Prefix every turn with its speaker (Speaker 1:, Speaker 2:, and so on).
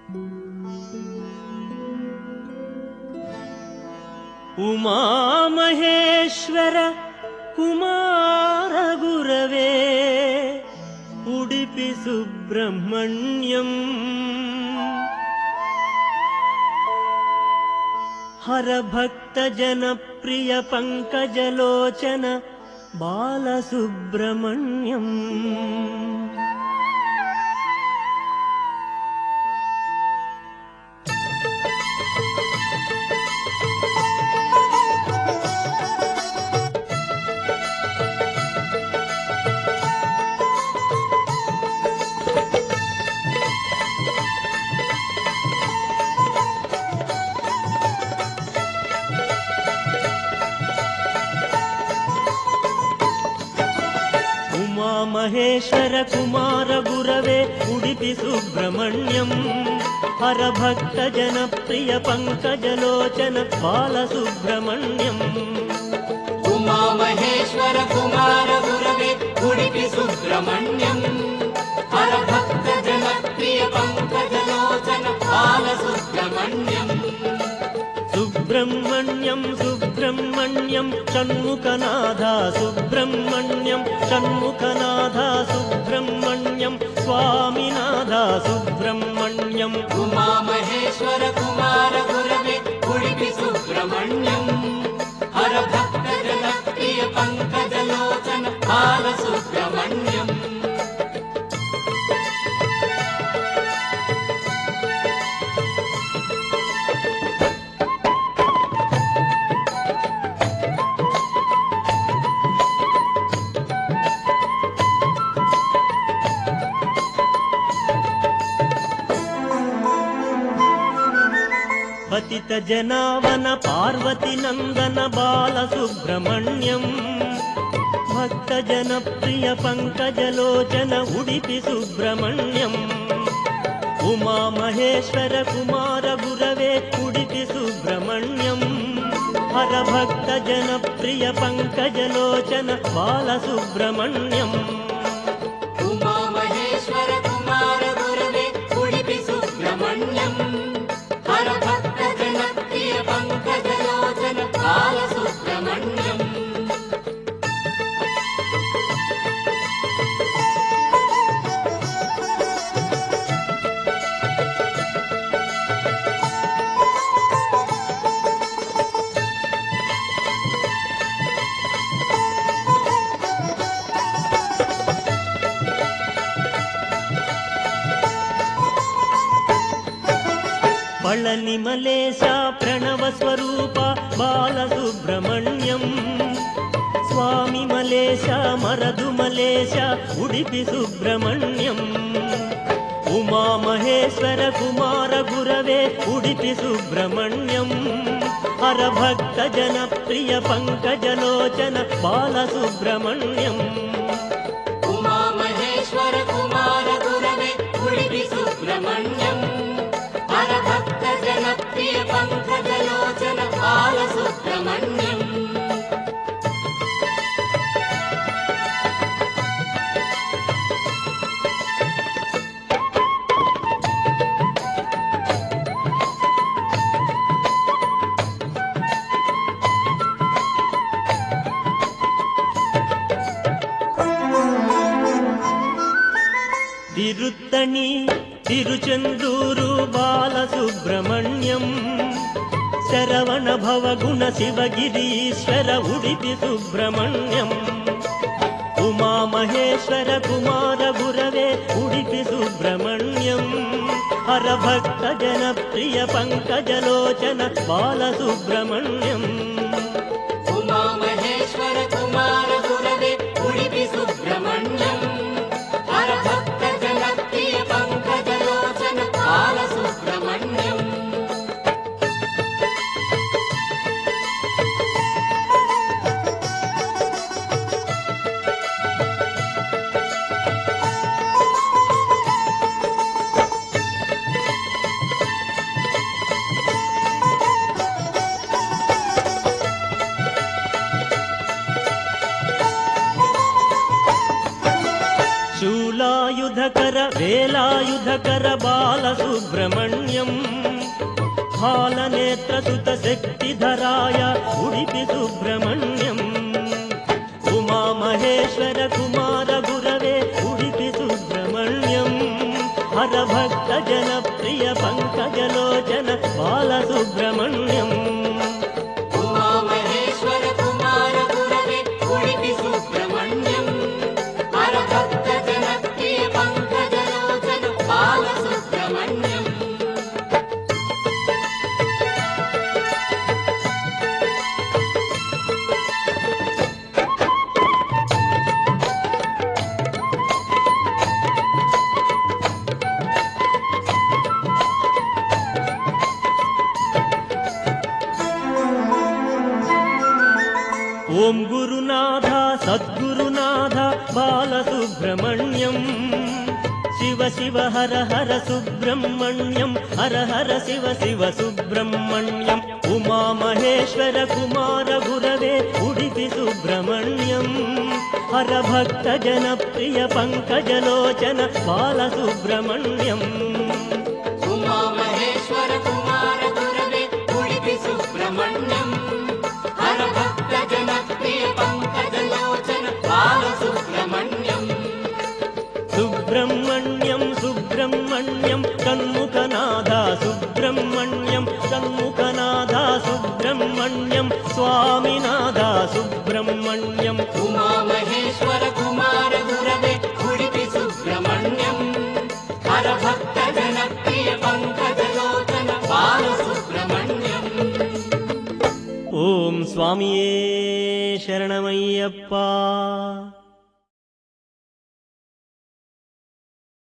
Speaker 1: उमामहेश्वर कुमार गुरवे उडुपि सुब्रह्मण्यम् हर भक्त जनप्रिय पंकजलोचन बालसुब्रह्मण्यम् महेश्वर कुमार गुरवे उडुपि सुब्रह्मण्यम् हर भक्त जनप्रिय पंकजलोचन बालसुब्रह्मण्यम्
Speaker 2: उमा महेश्वर कुमार गुरवे उडुपि सुब्रह्मण्यम् हर भक्त जनप्रिय पंकजलोचन बालसुब्रह्मण्यम्
Speaker 1: सुब्रह्मण्यं सुब्रह्मण्यं षण्मुखनाथा सुब्रह्मण्यं षण्मुखनाथा सुब्रह्मण्यं स्वामिनाथा सुब्रह्मण्यम्
Speaker 2: उमा महेश्वर कुमार गुरवे उडुपि सुब्रह्मण्यम् हर भक्त जनप्रिय पंकजलोचन बालसुब्रह्मण्यम्
Speaker 1: पतित जनावन पार्वती नंदन बालसुब्रह्मण्यम् भक्त जनप्रिय पंकजलोचन उडुपि सुब्रह्मण्यम् उमा महेश्वर कुमार गुरवे उडुपि सुब्रह्मण्यम् हर भक्त जनप्रिय पंकजलोचन बालसुब्रह्मण्यम्
Speaker 2: उमा महेश्वर कुमार गुरवे उडुपि सुब्रह्मण्यम् हर भक्त जनप्रिय पंकजलोचन बालसुब्रह्मण्यम्
Speaker 1: पळनि मलेश प्रणव स्वरूप बालसुब्रह्मण्यम् स्वामी मलेश मरदु मलेश उडुपि सुब्रह्मण्यम् उमा महेश्वर कुमार गुरवे उडुपि सुब्रह्मण्यम् हर भक्त जनप्रिय पंकजलोचन बालसुब्रह्मण्यम्
Speaker 2: उमा महेश्वर कुमार गुरवे उडुपि सुब्रह्मण्यम् हर भक्त जनप्रिय पंकजलोचन बालसुब्रह्मण्यम्
Speaker 1: तिरुत्तणी तिरुचेन्दूरु बालसुब्रह्मण्यम् शरवण भवगुण शिवगिरीश्वर उडुपि सुब्रह्मण्यम् उमा महेश्वर कुमार गुरवे उडुपि सुब्रह्मण्यम् हर भक्त जनप्रिय पंकजलोचन बालसुब्रह्मण्यम्
Speaker 2: उमा महेश्वर कुमार गुरवे उडुपि सुब्रह्मण्यम् हर भक्त जनप्रिय पंकजलोचन बालसुब्रह्मण्यम्
Speaker 1: సాయుధకర వేలాయుధకర బాలసుబ్రహ్మణ్యం బాలనేత్రసుత శక్తిధరాయ ఉడిపి సుబ్రహ్మణ్యం ఉమామహేశ్వర కుమార గురవే ఉడిపి సుబ్రహ్మణ్యం హరభక్త జనప్రియ పంకజలోచన బాలసుబ్రహ్మణ్యం
Speaker 2: ఉమామహేశ్వర కుమార గురవే ఉడిపి సుబ్రహ్మణ్యం హరభక్త జనప్రియ పంకజలోచన బాలసుబ్రహ్మణ్యం
Speaker 1: ఓం గురునాథ సద్గురునాథ బాలసుబ్రహ్మణ్యం శివ శివ హర హర సుబ్రహ్మణ్యం హర హర శివ శివ సుబ్రహ్మణ్యం ఉమామహేశ్వర కుమార గురవే ఉడిపి సుబ్రహ్మణ్యం హర భక్త జనప్రియ పంకజలోచన బాలసుబ్రహ్మణ్యం
Speaker 2: ఉమామహేశ్వర కుమార గురవే ఉడిపి సుబ్రహ్మణ్యం హర భక్త జనప్రియ పంకజలోచన బాలసుబ్రహ్మణ్యం
Speaker 1: సుబ్రహ్మణ్యం సుబ్రహ్మణ్యం కన్ముఖనాథ సుబ్రహ్మణ్యం కన్ముఖనాథ సుబ్రహ్మణ్యం స్వామినాథ సుబ్రహ్మణ్యం
Speaker 2: ఉమామహేశ్వర కుమార గురవే ఉడిపి సుబ్రహ్మణ్యం హర భక్త జనప్రియ పంకజలోచన బాలసుబ్రహ్మణ్యం
Speaker 1: ఓం స్వామియే శరణమయ్యప్ప